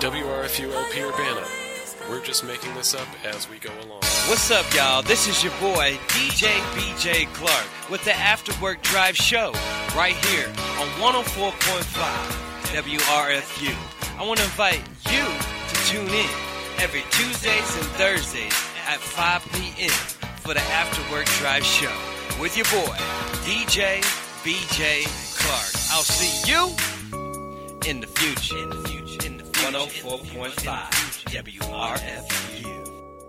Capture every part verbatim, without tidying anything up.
W R F U L P Urbana. We're just making this up as we go along. What's up, y'all? This is your boy, D J B J Clark, with the After Work Drive Show, right here on one oh four point five W R F U. I want to invite you to tune in every Tuesdays and Thursdays at five p.m. for the After Work Drive Show with your boy, D J B J Clark. I'll see you in the future. In the future. In the future. one oh four point five W R F U.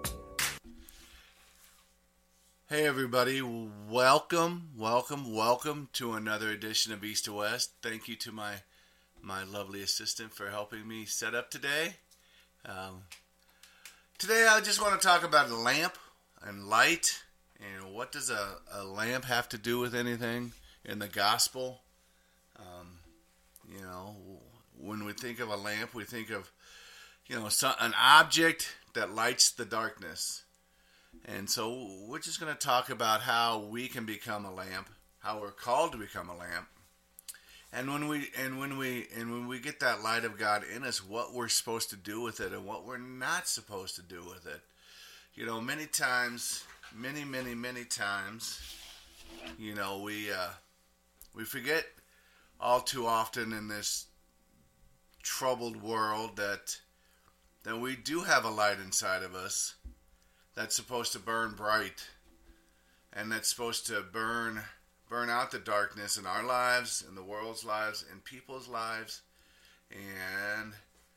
Hey everybody, welcome, welcome, welcome to another edition of East to West. Thank you to my my lovely assistant for helping me set up today. Um, today I just want to talk about a lamp and light, and what does a, a lamp have to do with anything in the gospel? Um, you know, when we think of a lamp, we think of, you know, so, an object that lights the darkness. And so we're just going to talk about how we can become a lamp, how we're called to become a lamp. And when we and when we and when we get that light of God in us, what we're supposed to do with it and what we're not supposed to do with it. You know, many times, many, many, many times, you know, we uh, we forget all too often in this troubled world that that we do have a light inside of us that's supposed to burn bright, and that's supposed to burn burn out the darkness in our lives, in the world's lives, in people's lives. And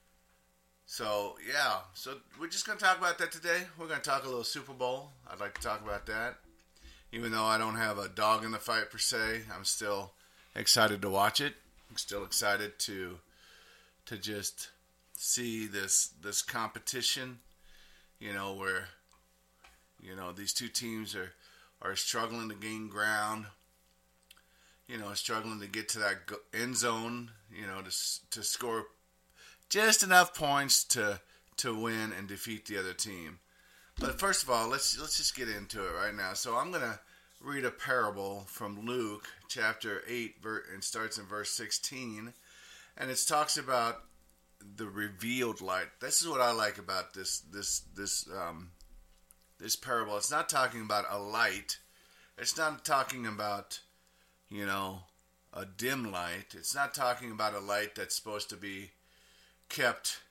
so, yeah, so we're just going to talk about that today. We're going to talk a little Super Bowl. I'd like to talk about that. Even though I don't have a dog in the fight per se, I'm still excited to watch it. I'm still excited to to just see this this competition, you know, where, you know, these two teams are, are struggling to gain ground, you know, struggling to get to that end zone, you know, to to score just enough points to to win and defeat the other team. But first of all, let's let's just get into it right now. So I'm going to read a parable from Luke chapter eight, and starts in verse sixteen, and it talks about the revealed light. This is what I like about this this this um this parable. It's not talking about a light. It's not talking about, you know, a dim light. It's not talking about a light that's supposed to be kept,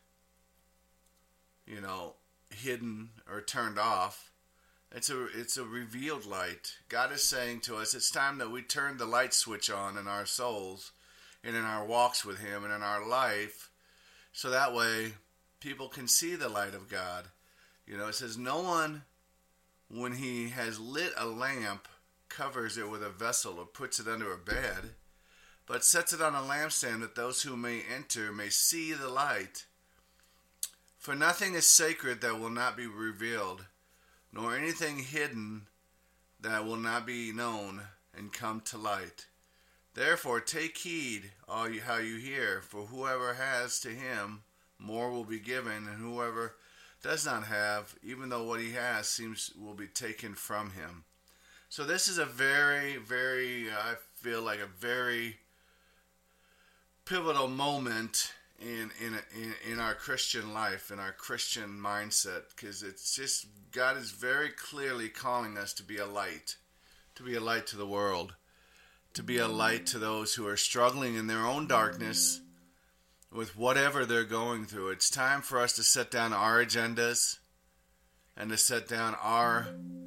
you know, hidden or turned off. It's a it's a revealed light. God is saying to us, it's time that we turn the light switch on in our souls and in our walks with Him and in our life, so that way people can see the light of God. You know, it says, no one, when he has lit a lamp, covers it with a vessel or puts it under a bed, but sets it on a lampstand that those who may enter may see the light. For nothing is sacred that will not be revealed, nor anything hidden that will not be known and come to light. Therefore take heed all you, how you hear, for whoever has, to him more will be given, and whoever does not have, even though what he has seems will be taken from him. So this is a very, very, I feel like a very pivotal moment in in in, in our Christian life, in our Christian mindset, because it's just, God is very clearly calling us to be a light, to be a light to the world, to be a light to those who are struggling in their own darkness with whatever they're going through. It's time for us to set down our agendas and to set down our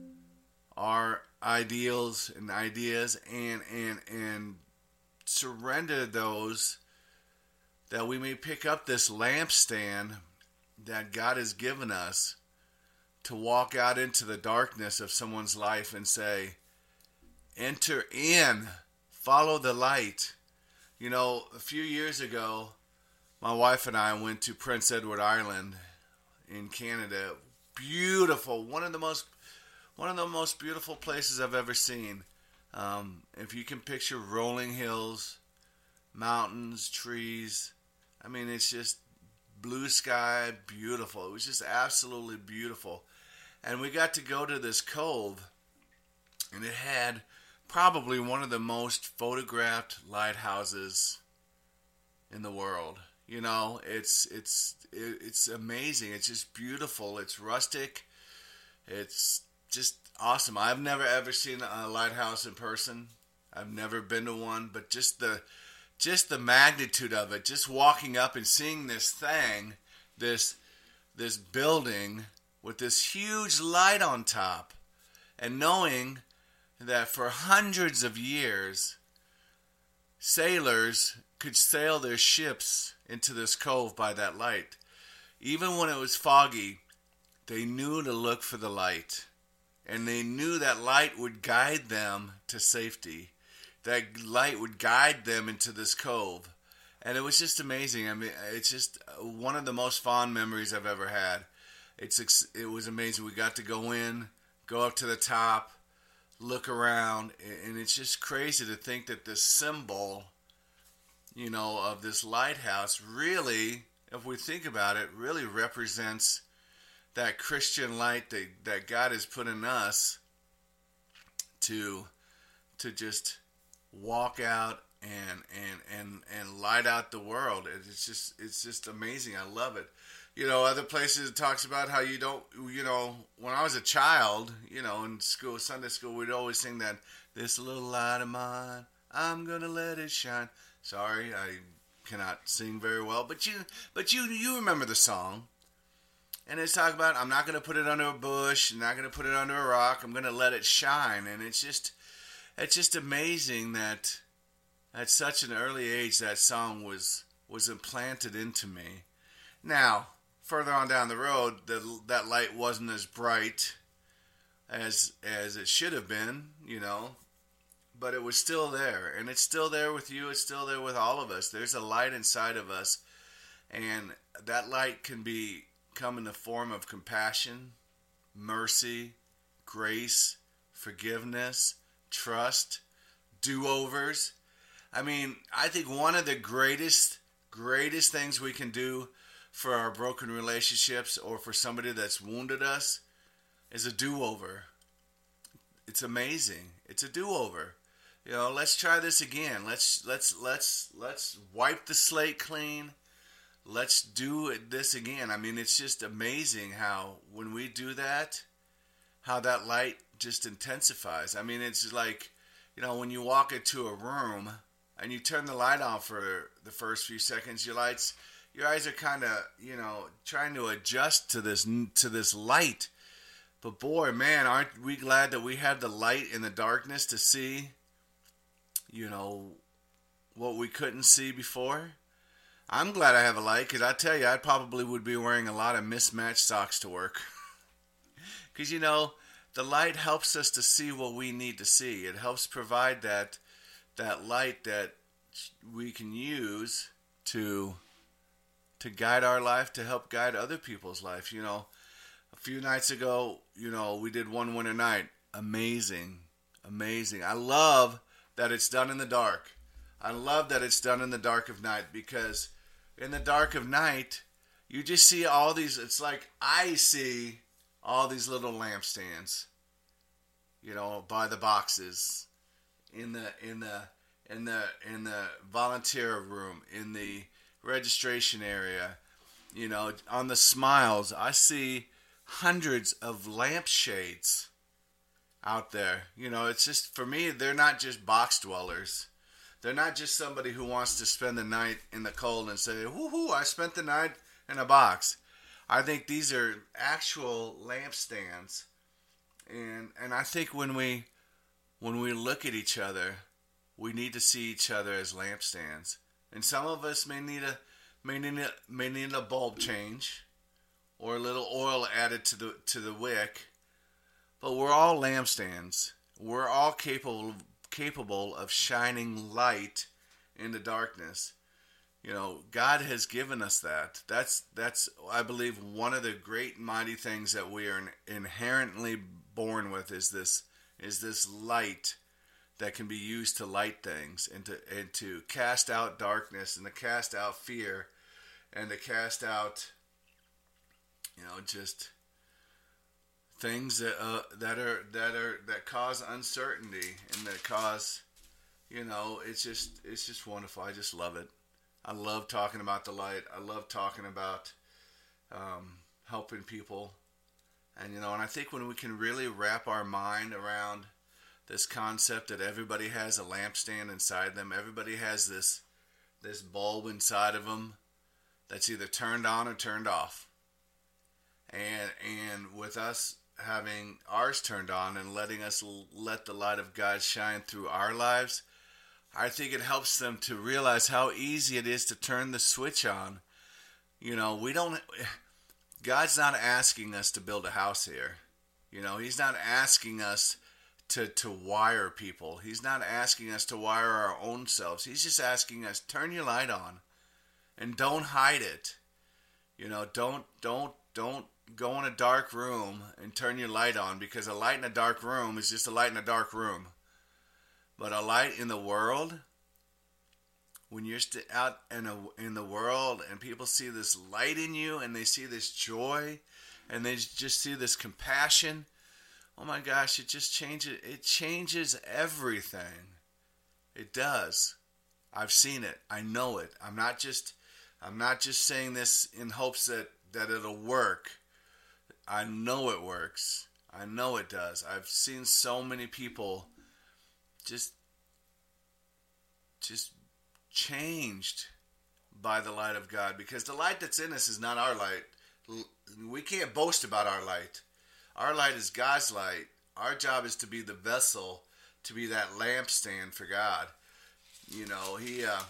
our ideals and ideas and and and surrender those, that we may pick up this lampstand that God has given us to walk out into the darkness of someone's life and say, enter in, follow the light. You know, a few years ago, my wife and I went to Prince Edward Island in Canada. Beautiful, one of the most one of the most beautiful places I've ever seen. Um, if you can picture rolling hills, mountains, trees, I mean, it's just blue sky, beautiful. It was just absolutely beautiful. And we got to go to this cove, and it had probably one of the most photographed lighthouses in the world. You know, it's it's it, it's amazing. It's just beautiful. It's rustic. It's just awesome. I've never ever seen a lighthouse in person. I've never been to one, but just the just the magnitude of it, just walking up and seeing this thing, this this building with this huge light on top, and knowing that for hundreds of years sailors could sail their ships into this cove by that light. Even when it was foggy, they knew to look for the light. And they knew that light would guide them to safety. That light would guide them into this cove. And it was just amazing. I mean, it's just one of the most fond memories I've ever had. It's It was amazing. We got to go in, go up to the top, look around, and it's just crazy to think that this symbol, you know, of this lighthouse really, if we think about it, really represents that Christian light that, that God has put in us to to just walk out and and and and light out the world. It's just it's just amazing. I love it. You know, other places it talks about how you don't, you know, when I was a child, you know, in school, Sunday school, we'd always sing that, this little light of mine, I'm gonna let it shine. Sorry, I cannot sing very well, but you but you you remember the song. And it's talking about, I'm not going to put it under a bush, I'm not going to put it under a rock, I'm going to let it shine. And it's just, it's just amazing that at such an early age that song was was implanted into me. Now, further on down the road, the, that light wasn't as bright as as it should have been, you know, but it was still there. And it's still there with you, it's still there with all of us. There's a light inside of us, and that light can be come in the form of compassion, mercy, grace, forgiveness, trust, do-overs. I mean, I think one of the greatest, greatest things we can do for our broken relationships or for somebody that's wounded us is a do-over. It's amazing. It's a do-over. You know, let's try this again. Let's let's let's let's wipe the slate clean. Let's do this again. I mean, it's just amazing how when we do that, how that light just intensifies. I mean, it's like, you know, when you walk into a room and you turn the light on for the first few seconds, your lights, your eyes are kind of, you know, trying to adjust to this to this light. But boy, man, aren't we glad that we have the light in the darkness to see, you know, what we couldn't see before? I'm glad I have a light, because I tell you, I probably would be wearing a lot of mismatched socks to work. Because, you know, the light helps us to see what we need to see. It helps provide that that light that we can use to to guide our life, to help guide other people's life. You know, a few nights ago, you know, we did One Winter Night. Amazing. Amazing. I love that it's done in the dark. I love that it's done in the dark of night, because in the dark of night, you just see all these, it's like I see all these little lampstands, you know, by the boxes, in the, in the, in the, in the volunteer room, in the registration area, you know, on the smiles, I see hundreds of lampshades out there. You know, it's just, for me, they're not just box dwellers. They're not just somebody who wants to spend the night in the cold and say, woohoo, I spent the night in a box. I think these are actual lampstands. And and I think when we when we look at each other, we need to see each other as lampstands. And some of us may need a may need a, may need a bulb change or a little oil added to the to the wick. But we're all lampstands. We're all capable of capable of shining light in the darkness. You know, God has given us that. That's, that's I believe, one of the great mighty things that we are inherently born with is this is this light that can be used to light things and to, and to cast out darkness and to cast out fear and to cast out, you know, just things that uh, that are that are that cause uncertainty and that cause, you know, it's just it's just wonderful. I just love it. I love talking about the light. I love talking about um, helping people. And, you know, and I think when we can really wrap our mind around this concept that everybody has a lampstand inside them, everybody has this this bulb inside of them that's either turned on or turned off. And and with us having ours turned on and letting us l- let the light of God shine through our lives, I think it helps them to realize how easy it is to turn the switch on. You know, we don't, God's not asking us to build a house here. You know, He's not asking us to, to wire people. He's not asking us to wire our own selves. He's just asking us, turn your light on and don't hide it. You know, don't, don't, don't go in a dark room and turn your light on, because a light in a dark room is just a light in a dark room. But a light in the world, when you're st- out in, a, in the world and people see this light in you and they see this joy and they just see this compassion, oh my gosh, it just changes, it changes everything. It does. I've seen it. I know it. I'm not just, I'm not just saying this in hopes that, that it'll work. I know it works. I know it does. I've seen so many people just just changed by the light of God, because the light that's in us is not our light. We can't boast about our light. Our light is God's light. Our job is to be the vessel, to be that lampstand for God. You know, he uh,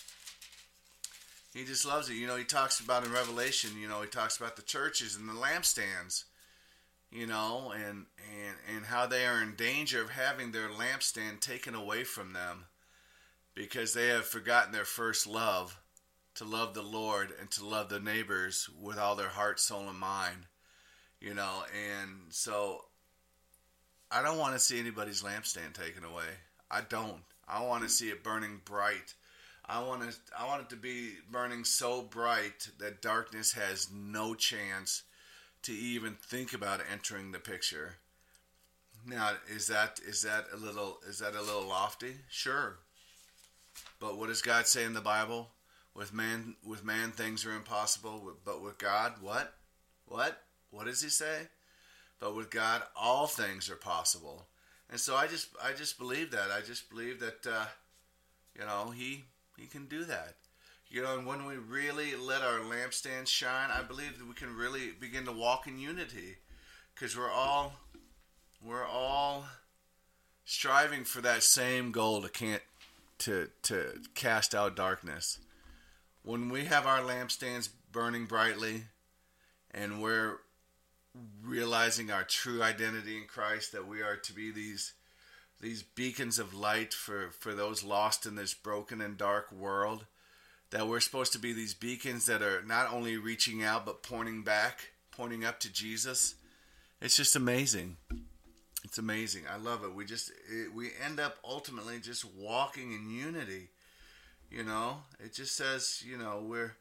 he just loves it. You know, he talks about in Revelation, you know, he talks about the churches and the lampstands. You know, and, and, and how they are in danger of having their lampstand taken away from them because they have forgotten their first love, to love the Lord and to love their neighbors with all their heart, soul, and mind. You know, and so I don't want to see anybody's lampstand taken away. I don't. I want to see it burning bright. I want to, I want it to be burning so bright that darkness has no chance to even think about entering the picture. Now, is that is that a little is that a little lofty? Sure. But what does God say in the Bible? With man, with man, things are impossible. But with God, what? What? What does He say? But with God, all things are possible. And so I just I just believe that. I just believe that uh, you know He He can do that. You know, and when we really let our lampstand shine, I believe that we can really begin to walk in unity, because we're all we're all striving for that same goal to can't to to cast out darkness. When we have our lampstands burning brightly, and we're realizing our true identity in Christ, that we are to be these these beacons of light for, for those lost in this broken and dark world. That we're supposed to be these beacons that are not only reaching out, but pointing back, pointing up to Jesus. It's just amazing. It's amazing. I love it. We just, it, we end up ultimately just walking in unity. You know, it just says, you know, we're,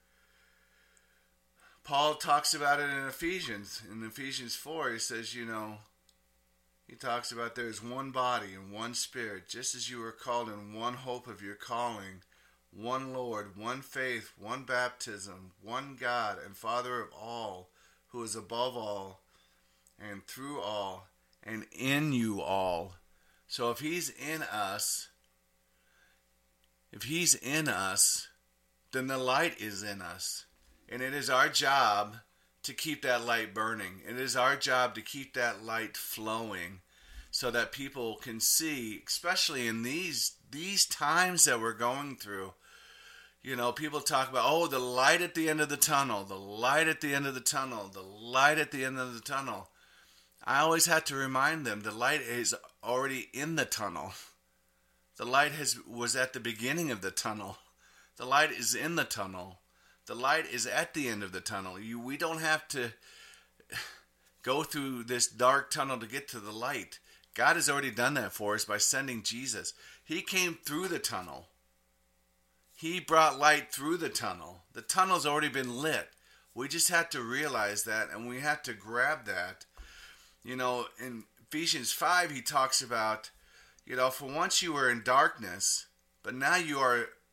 Paul talks about it in Ephesians. In Ephesians four, he says, you know, he talks about there's one body and one spirit, just as you were called in one hope of your calling. One Lord, one faith, one baptism, one God and Father of all, who is above all, and through all, and in you all. So if He's in us, if He's in us, then the light is in us. And it is our job to keep that light burning. It is our job to keep that light flowing so that people can see, especially in these these times that we're going through. You know, people talk about, oh, the light at the end of the tunnel, the light at the end of the tunnel, the light at the end of the tunnel. I always have to remind them the light is already in the tunnel. The light has was at the beginning of the tunnel. The light is in the tunnel. The light is at the end of the tunnel. You, we don't have to go through this dark tunnel to get to the light. God has already done that for us by sending Jesus. He came through the tunnel. He brought light through the tunnel. The tunnel's already been lit. We just have to realize that, and we have to grab that. You know, in Ephesians five, he talks about, you know, for once you were in darkness, but now you are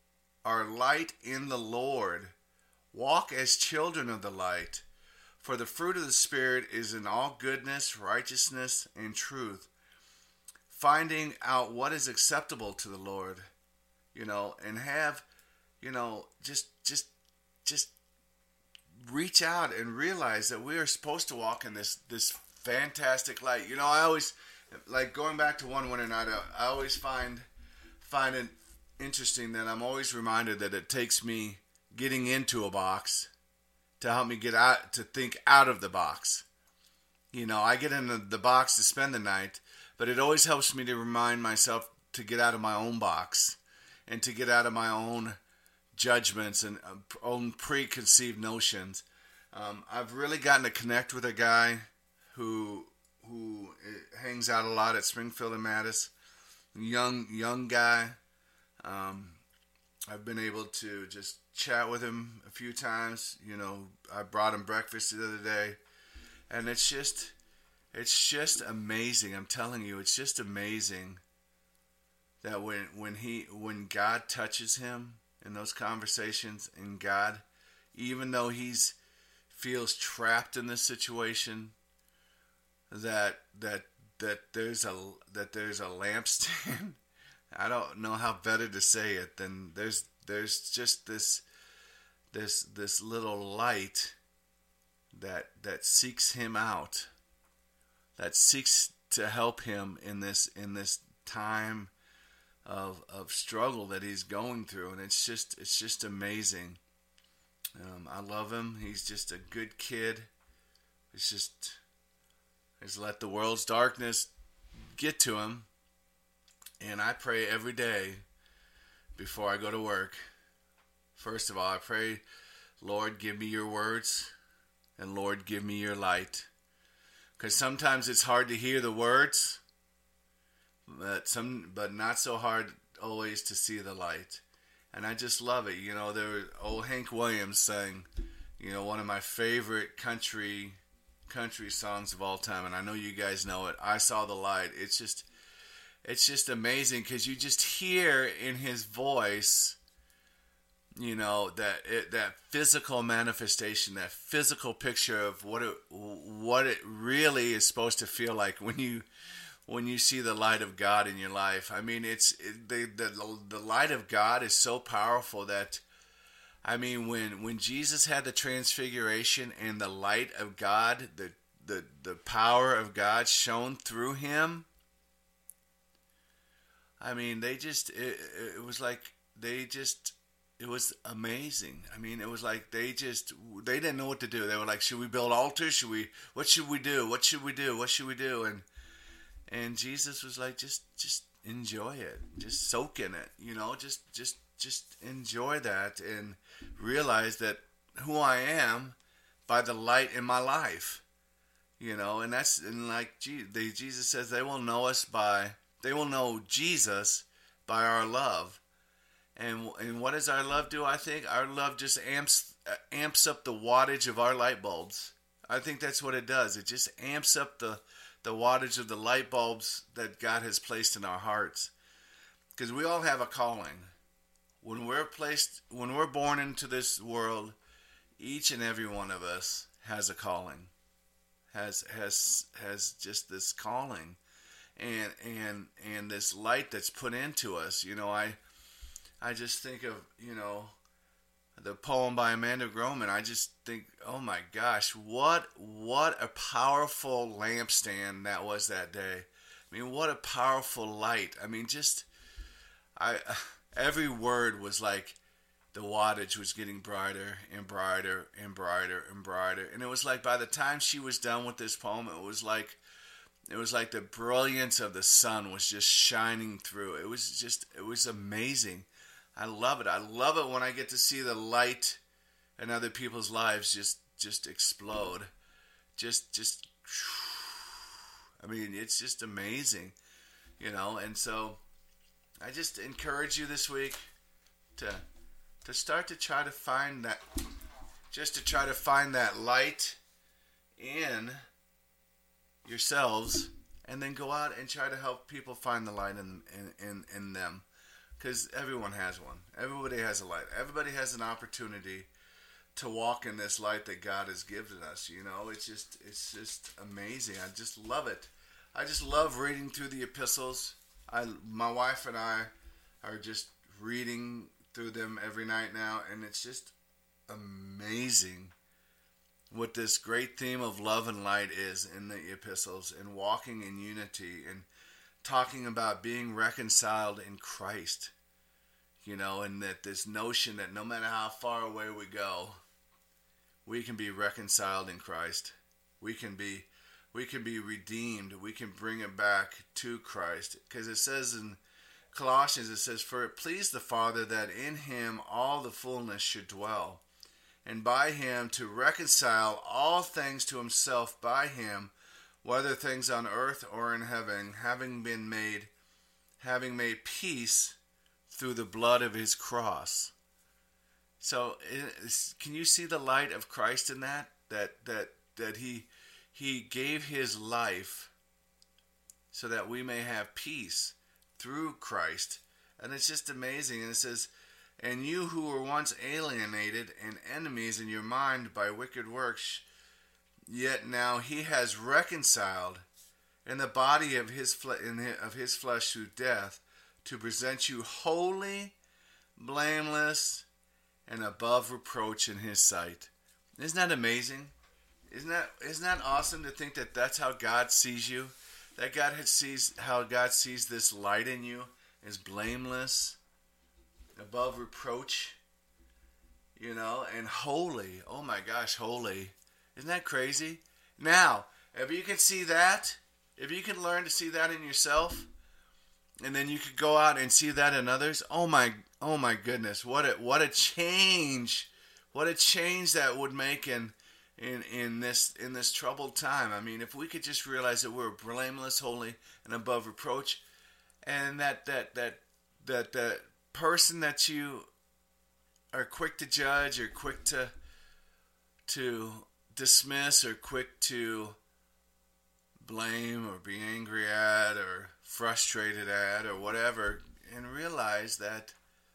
are light in the Lord. Walk as children of the light. For the fruit of the Spirit is in all goodness, righteousness, and truth. Finding out what is acceptable to the Lord, you know, and have, you know, just, just, just reach out and realize that we are supposed to walk in this, this fantastic light. You know, I always, like going back to one winter night, I, I always find, find it interesting that I'm always reminded that it takes me getting into a box to help me get out, to think out of the box. You know, I get in the, the box to spend the night, but it always helps me to remind myself to get out of my own box and to get out of my own judgments and uh, own preconceived notions. Um, I've really gotten to connect with a guy who who hangs out a lot at Springfield and Mattis. Young young guy. Um, I've been able to just chat with him a few times. You know, I brought him breakfast the other day, and it's just, it's just amazing. I'm telling you, it's just amazing that when when he when God touches him in those conversations, and God, even though he's feels trapped in this situation, that that that there's a that there's a lampstand. I don't know how better to say it than there's there's just this this this little light that that seeks him out, that seeks to help him in this in this time of of struggle that he's going through, and it's just it's just amazing. Um, I love him. He's just a good kid. It's just just let the world's darkness get to him. And I pray every day before I go to work. First of all, I pray, Lord, give me your words, and Lord, give me your light. Because sometimes it's hard to hear the words, but some, but not so hard always to see the light. And I just love it. You know, there was old Hank Williams sang, you know, one of my favorite country country songs of all time, and I know you guys know it. I Saw the Light. It's just It's just amazing because you just hear in his voice, you know, that it, that physical manifestation, that physical picture of what it what it really is supposed to feel like when you when you see the light of God in your life. I mean, it's it, the the the light of God is so powerful that, I mean, when when Jesus had the transfiguration and the light of God, the the the power of God shone through him. I mean, they just, it, it was like, they just, it was amazing. I mean, it was like, they just, they didn't know what to do. They were like, should we build altars? Should we, what should we do? What should we do? What should we do? And, and Jesus was like, just, just enjoy it. Just soak in it, you know, just, just, just enjoy that and realize that who I am by the light in my life, you know, and that's, and like, they, Jesus says they will know us by, They will know Jesus by our love. And and what does our love do, I think? Our love just amps amps up the wattage of our light bulbs. I think that's what it does. It just amps up the, the wattage of the light bulbs that God has placed in our hearts. Because we all have a calling. When we're placed, when we're born into this world, each and every one of us has a calling. Has has has just this calling. And and and this light that's put into us, you know, I I just think of, you know, the poem by Amanda Groman. I just think, oh my gosh, what what a powerful lampstand that was that day. I mean, what a powerful light. I mean, just I every word was like the wattage was getting brighter and brighter and brighter and brighter, and it was like by the time she was done with this poem, it was like. It was like the brilliance of the sun was just shining through. It was just, it was amazing. I love it. I love it when I get to see the light in other people's lives just, just explode. Just, just, I mean, it's just amazing, you know. And so I just encourage you this week to, to start to try to find that, just to try to find that light in yourselves, and then go out and try to help people find the light in in, in, in them. because everyone has one. Everybody has a light. Everybody has an opportunity to walk in this light that God has given us. You know, it's just it's just amazing. I just love it. I just love reading through the epistles. I, my wife and I are just reading through them every night now, and it's just amazing what this great theme of love and light is in the epistles, and walking in unity, and talking about being reconciled in Christ. You know, and that this notion that no matter how far away we go, we can be reconciled in Christ. We can be we can be redeemed. We can bring it back to Christ. Because it says in Colossians, it says, "For it pleased the Father that in him all the fullness should dwell, and by him to reconcile all things to himself by him, whether things on earth or in heaven, having been made, having made peace through the blood of his cross." So, can you see the light of Christ in that? That that that he he gave his life so that we may have peace through Christ, and it's just amazing. And it says, "And you who were once alienated and enemies in your mind by wicked works, yet now he has reconciled in the body of his fle- in his, of his flesh through death, to present you holy, blameless, and above reproach in his sight." Isn't that amazing? Isn't that isn't that awesome to think that that's how God sees you? That God sees how God sees this light in you is blameless, above reproach, you know, and holy. Oh my gosh, holy. Isn't that crazy? Now, if you can see that, if you can learn to see that in yourself, and then you could go out and see that in others, oh my oh my goodness, what a what a change. What a change that would make in in in this in this troubled time. I mean, if we could just realize that we're blameless, holy, and above reproach, and that that that that that person that you are quick to judge, or quick to to dismiss, or quick to blame, or be angry at, or frustrated at, or whatever, and realize that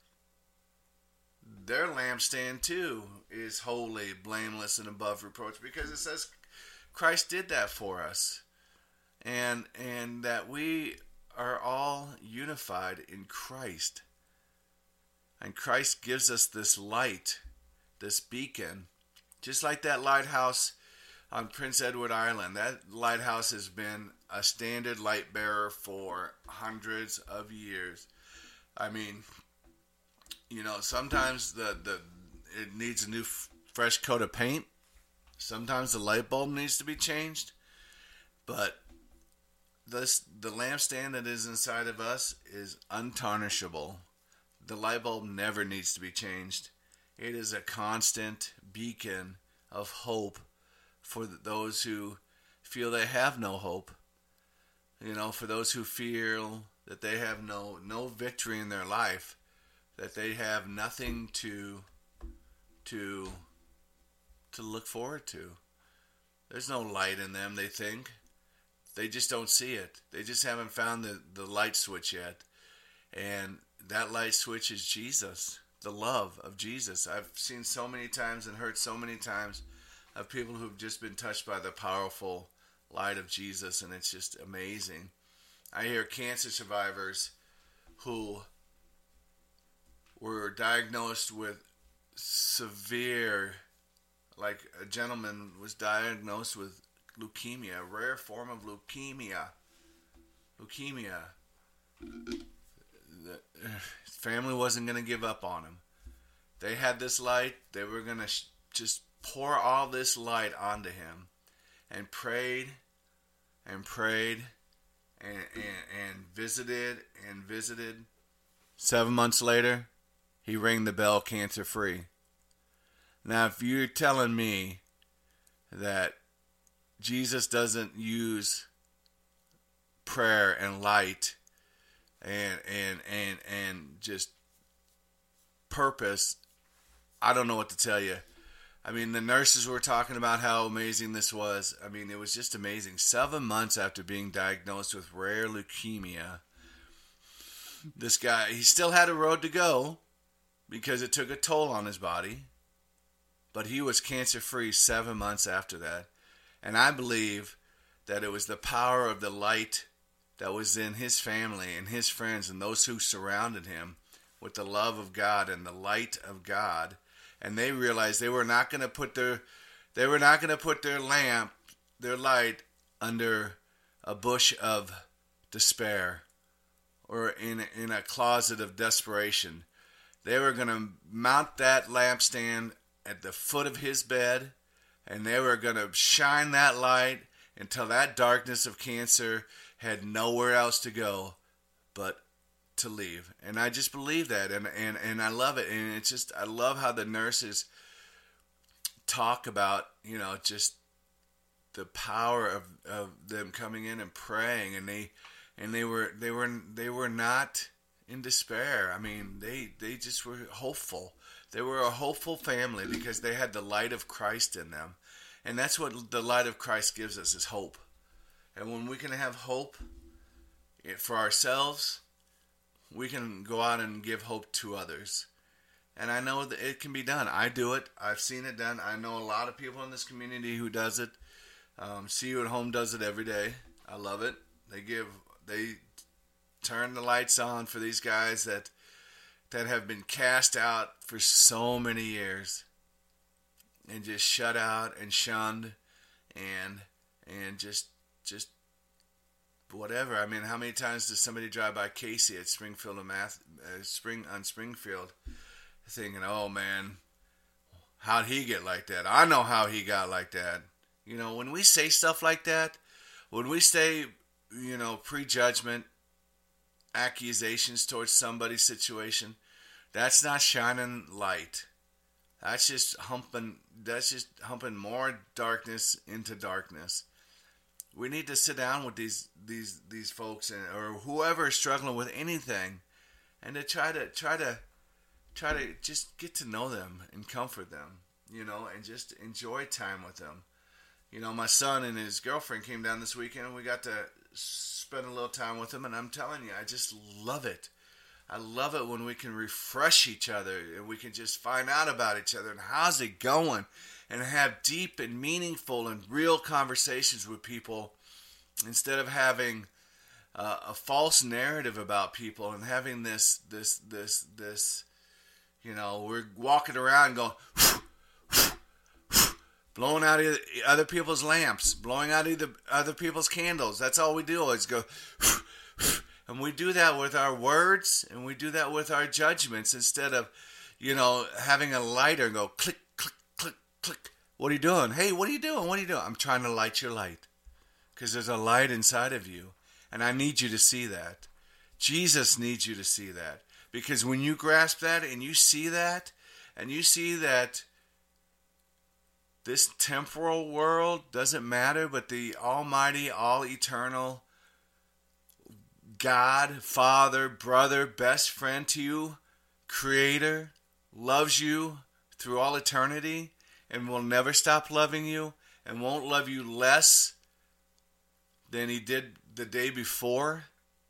their lampstand too is holy, blameless, and above reproach, because it says Christ did that for us, and and that we are all unified in Christ, and Christ gives us this light, this beacon, just like that lighthouse on Prince Edward Island. That lighthouse has been a standard light bearer for hundreds of years. I mean, you know, sometimes the, the it needs a new f- fresh coat of paint. Sometimes the light bulb needs to be changed. But this the lampstand that is inside of us is untarnishable. The light bulb never needs to be changed. It is a constant beacon of hope for those who feel they have no hope. You know, for those who feel that they have no no victory in their life, that they have nothing to to to look forward to. There's no light in them, they think. They just don't see it. They just haven't found the, the light switch yet. And that light switch is Jesus, the love of Jesus. I've seen so many times and heard so many times of people who've just been touched by the powerful light of Jesus, and it's just amazing. I hear cancer survivors who were diagnosed with severe, like a gentleman was diagnosed with leukemia, a rare form of leukemia. Leukemia. The, his family wasn't going to give up on him. They had this light. They were going to sh- just pour all this light onto him, and prayed and prayed and, and, and visited and visited. Seven months later, he rang the bell cancer free. Now, if you're telling me that Jesus doesn't use prayer and light and and and and just purpose, I don't know what to tell you. I mean, the nurses were talking about how amazing this was. I mean, it was just amazing. Seven months after being diagnosed with rare leukemia, this guy, he still had a road to go because it took a toll on his body. But he was cancer-free seven months after that. And I believe that it was the power of the light that was in his family and his friends and those who surrounded him with the love of God and the light of God. And they realized they were not going to put their they were not going to put their lamp, their light, under a bush of despair or in in a closet of desperation. They were going to mount that lampstand at the foot of his bed, and they were going to shine that light until that darkness of cancer had nowhere else to go but to leave. And I just believe that, and, and, and I love it. And it's just, I love how the nurses talk about, you know, just the power of, of them coming in and praying, and they and they were they were they were not in despair. I mean, they they just were hopeful. They were a hopeful family because they had the light of Christ in them. And that's what the light of Christ gives us, is hope. And when we can have hope for ourselves, we can go out and give hope to others. And I know that it can be done. I do it. I've seen it done. I know a lot of people in this community who does it. Um, See You at Home does it every day. I love it. They give, they turn the lights on for these guys that that have been cast out for so many years and just shut out and shunned and and just just whatever. I mean, how many times does somebody drive by Casey at Springfield and Math, uh, Spring on Springfield, thinking, "Oh man, how'd he get like that? I know how he got like that." You know, when we say stuff like that, when we say, you know, prejudgment, accusations towards somebody's situation, that's not shining light. That's just humping. That's just humping more darkness into darkness. We need to sit down with these these these folks and or whoever is struggling with anything, and to try to try to try to just get to know them and comfort them, you know, and just enjoy time with them. You know, my son and his girlfriend came down this weekend, and we got to spend a little time with them. And I'm telling you, I just love it. I love it when we can refresh each other and we can just find out about each other and how's it going, and have deep and meaningful and real conversations with people instead of having uh, a false narrative about people and having this, this, this, this, you know, we're walking around going, blowing out other people's lamps, blowing out either other people's candles. That's all we do is go, and we do that with our words, and we do that with our judgments instead of, you know, having a lighter and go click, click, click, click. What are you doing? Hey, what are you doing? What are you doing? I'm trying to light your light because there's a light inside of you, and I need you to see that. Jesus needs you to see that, because when you grasp that and you see that, and you see that this temporal world doesn't matter, but the almighty, all-eternal God, Father, brother, best friend to you, Creator, loves you through all eternity and will never stop loving you and won't love you less than He did the day before.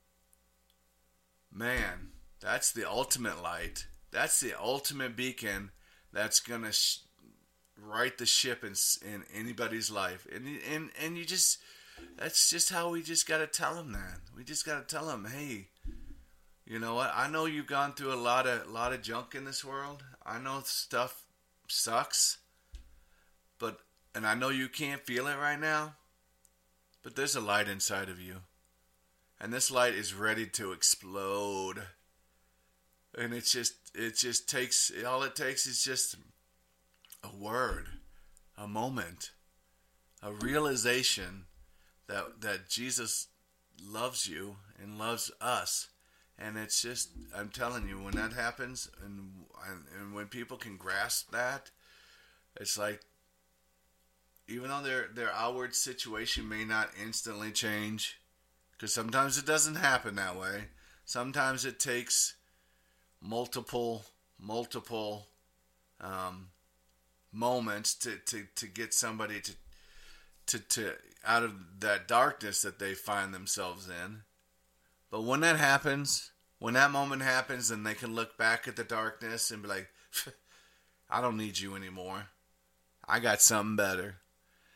Man, that's the ultimate light. That's the ultimate beacon that's going to sh- right the ship in in anybody's life, and and and you just, that's just how we just got to tell them that. We just got to tell them, hey, you know what? I know you've gone through a lot of lot of junk in this world. I know stuff sucks, but and I know you can't feel it right now, but there's a light inside of you, and this light is ready to explode. And it's just it just takes all it takes is just a word, a moment, a realization that that Jesus loves you and loves us. And it's just, I'm telling you, when that happens, and and, and when people can grasp that, it's like, even though their their outward situation may not instantly change, because sometimes it doesn't happen that way. Sometimes it takes multiple, multiple um, moments to, to, to get somebody to, to to out of that darkness that they find themselves in. But when that happens, when that moment happens, then they can look back at the darkness and be like, I don't need you anymore. I got something better.